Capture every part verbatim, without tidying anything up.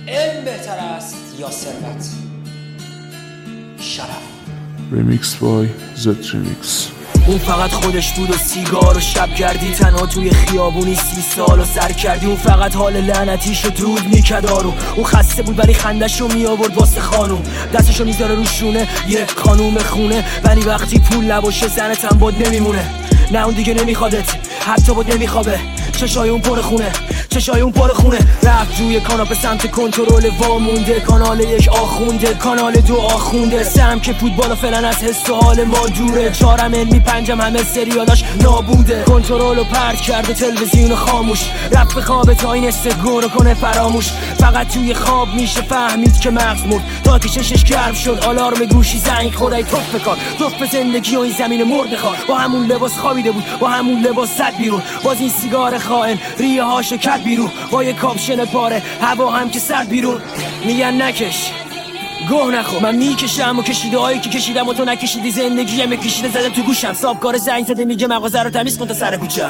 علم بهتر است یا ثروت؟ شرف. ریمیکس بای زد ریمیکس. اون فقط خودش بود و سیگار و شب کردی تنها توی خیابونی سی سال و سر کردی. اون فقط حال لعنتیشو دود میکدارو. اون خسته بود ولی خندشو می آورد واسه خانوم. دستشو میذاره رو شونه یه خانوم خونه، ولی وقتی پول نباشه زنت هم بود نمیمونه. نه اون دیگه نمیخوادت، حتی بود نمیخوابه. چشای اون پر خونه، چشای اون پر خونه. رفت روی کاناپه سمت کنترل وامونده. کانال یک آخونده، کانال دو آخونده. سم که فوتبال فعلا از حس و حال ما دوره. چهارم علمی پنجم همه سریالاش نابوده. کنترل رو پرت کرده، تلویزیون خاموش. رفت به خواب تا این استگو رو کنه فراموش. فقط توی خواب میشه فهمید که مغز مرد. تا که چشش گرم شد آلارم گوشی زنگ خورد. ای توف بکار، توف زندگی و این زمین مرد خار. با همون لباس خوابیده بود، با همون لباس زد بیرون. باز این سیگار خائن ریه هاشو کرد بیرون. با یه کاپشن پاره هوا هم که سرد بیرون. میگن نکش گوه نخور، من میکشم و کشیده هایی که کشیدم و تو نکشیدی. زندگی هم کشیده زده تو گوشم. سابکار زنگ زده میگه مغازه رو تمیز کن تا سر کوچه.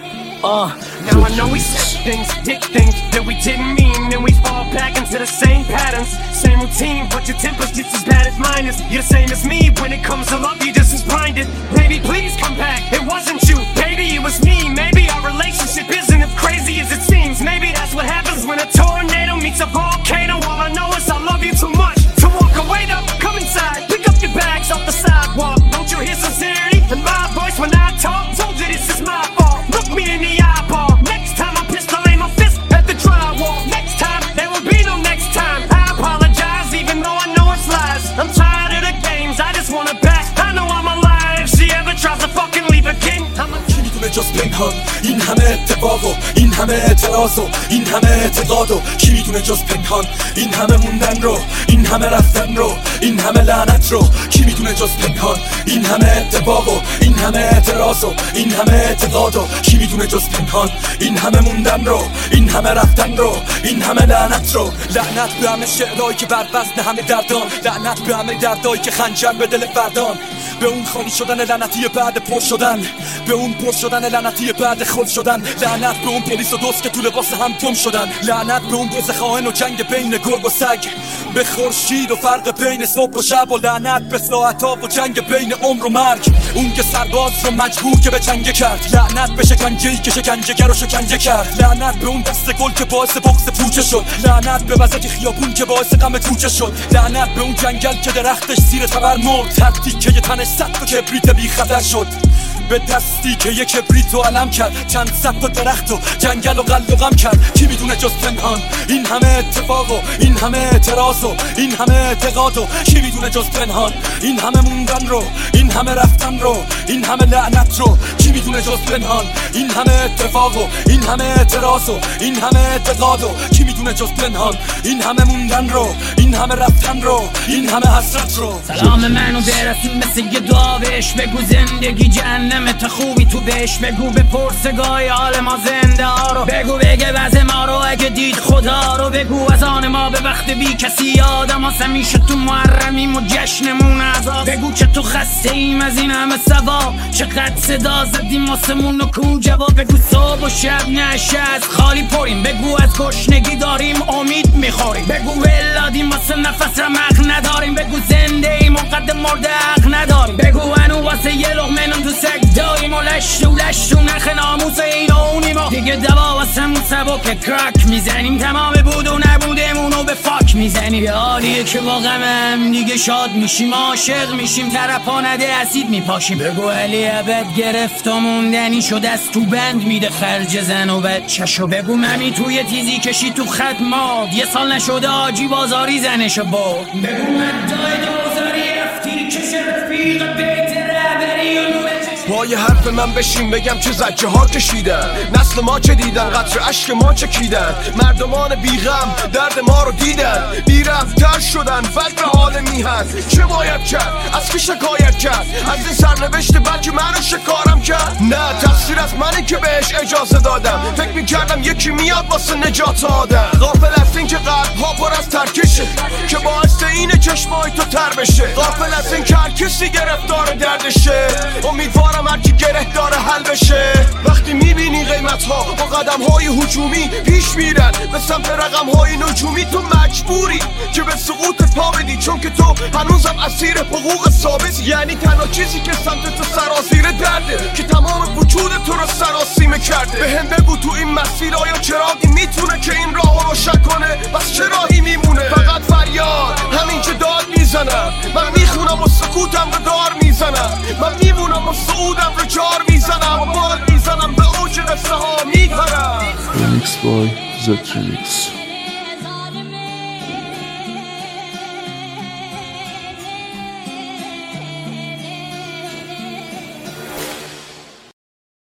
Uh. Now I know we said things, did things that we didn't mean, and we fall back into the same patterns, same routine, but your temper's just as bad as mine is. You're the same as me, when it comes to love, you're just as blinded. Baby, please come back, it wasn't you, baby, it was me. Maybe our relationship isn't as crazy as it seems. Maybe that's what happens when a tornado meets a volcano. All I know is I love you too much to walk away. Though, come inside, pick up your bags off the sidewalk. Don't you hear sincerity in my voice when I talk? Told you this is my fault, look me in the eyeball. Next time I pistol aim my fist at the drywall. Next time, there will be no next time. I apologize even though I know it's lies. I'm tired of the games, I just wanna back. I know I'm alive, if she ever tries to fucking leave again. کی میدونه جز پنهان این همه اتفاق و این همه اعتراض و این همه اعتقاد و کی میدونه جز پنهان این همه موندن رو، این همه رفتن رو، این همه لعنت رو. کی میدونه جز پنهان این همه اتفاق و این همه اعتراض و این همه اعتقاد و کی میدونه جز پنهان این همه موندن رو، این همه رفتن رو، این همه لعنت رو. لعنت به همه شعرهایی که بر وزن همه دردان، لعنت به همه دردایی که خنجر به دل فردان. به اون خالی شدن لعنتی بعد پر شدن، به اون پر شدن لعنتی بعد خود شدن. لعنت به اون پلیس و دوست که تو لباس هم گم شدن. لعنت به اون دوز خائن و جنگ بین گرگ و سگ، به خورشید و فرق بین صبح و شب. و لعنت به ساعت‌ها و جنگ بین عمر و مرگ، اون که سرباز رو مجبور که به جنگ کرد. لعنت به شکنجه‌ای که شکنجه‌گر رو شکنجه کرد. لعنت به اون دست گل که باعث بغض پوچه شد. لعنت به وسط خیابون که باعث غم کوچه شد. لعنت به اون جنگل که درختش زیر تبر مرد. ترتیب که یه تنش صد تا کبریت بی خطر شد. به دستی که یک کبریت و علم کرد. چند صد تا درخت و جنگل و قلب و غم کرد. کی میدونه جز پنهان این همه اتفاق و این همه اعتراض و این همه اعتقاد و کی میدونه جز پنهان این همه موندن رو، این همه رفتن رو، این همه لعنت رو. کی میدونه جز پنهان این همه اتفاق و این همه اعتراض و این همه اعتقاد و کی میدونه جز پنهان این همه موندن رو، این همه رفتن رو، این همه حسرت رو. سلام منو برسون مثل یه دعا بهش بگو زندگی جهنم تا خوبی تو بهش بگو. به پرسگاه حال ما زنده ها رو بگو، بگه وضع ما رو اگه دید خدا رو بگو. از آن ما به وقت بی کسی یادم هست همیشه تو محرمیم و جشنمون عذاب. بگو که تو خسته ایم از این همه ثواب، چقدر صدا زدیم واسمون و کو جواب. بگو صبح و شب نشست خالی پریم، بگو از گشنگی داریم امید میخوریم. بگو ولادیم واسه نفس رمق نداریم. بگو زنده ایم اونقدر مرده حق نداریم. بگو هنو واسه یه لقمه نون تو سگ داریم و لشت و لشت و نخ ناموس این و اونیم و دیگه دوا واسمون سبک کرک میزنیم. تمام بود و نبودمونو به فاک میزنیم. یه حالیه که با غمم دیگه شاد میشیم، عاشق میشیم، ترپانده اسید میپاشیم. بگو علی ابد گرفت و موندنی شد، از تو بند میده خرج زن و بچه‌شو. بگو ممی توی تیزی کشی تو خط ماد، یه سال نشده آجی بازاری زنشو برد. بگو من دای دوزاری رفتی کش رفیق بیت رهبری و نوبت. پای حرف من بشین بگم چه زجه ها کشیدن، نسل ما چه دیدن، قطر عشق ما چکیدن. مردمان بیغم درد ما رو دیدن، بی‌رفتر شدن فکر حال میهن. چه باید کرد؟ از کی شکایت کرد؟ از این سرنوشت بد که منو شکارم کرد؟ نه تقصیر از منی که بهش اجازه دادم. فکر میکردم یکی میاد واسه نجات آدم. غافل از از این که قلب ها پر از ترکشه که باعث اینه چشمای تو تر بشه غافل از این که هر کسی گرفتار دردشه امیدوارم هر کی گره داره حل بشه وقتی میبینی قیمت ها با قدم های هجومی پیش میرن به سمت رقم های نجومی تو مجبوری که به سقوط پا بدی چون که تو هنوزم اسیر حقوق ثابت یعنی تنها چیزی که سمت تو سرازیر درده که تمام وجود تو رو سراسیمه کرده به هم بگو تو این مسیر آیا چراغی میتونه که این راه رو روشن کنه بس چه راهی میمونه فقط فریاد همین که داد میزنم من میخونم و سکوتم رو دار میزنم من میمونم و سعودم رو جار میزنم و بال میزنم به اوج قصه ها میپرم Remix by Z Remix.